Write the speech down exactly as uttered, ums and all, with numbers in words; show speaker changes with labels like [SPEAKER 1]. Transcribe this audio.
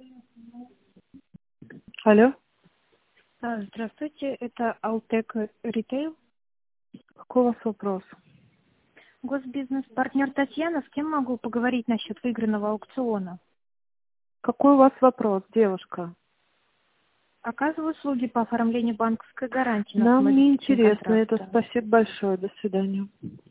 [SPEAKER 1] Алло.
[SPEAKER 2] А, Здравствуйте, это Алтек Ритейл.
[SPEAKER 1] Какой у вас вопрос?
[SPEAKER 2] Госбизнес-партнер Татьяна, с кем могу поговорить насчет выигранного аукциона?
[SPEAKER 1] Какой у вас вопрос, девушка?
[SPEAKER 2] Оказываю услуги по оформлению банковской гарантии на
[SPEAKER 1] Нам не
[SPEAKER 2] самоличные
[SPEAKER 1] интересно это.
[SPEAKER 2] контракты.
[SPEAKER 1] Спасибо большое. До свидания.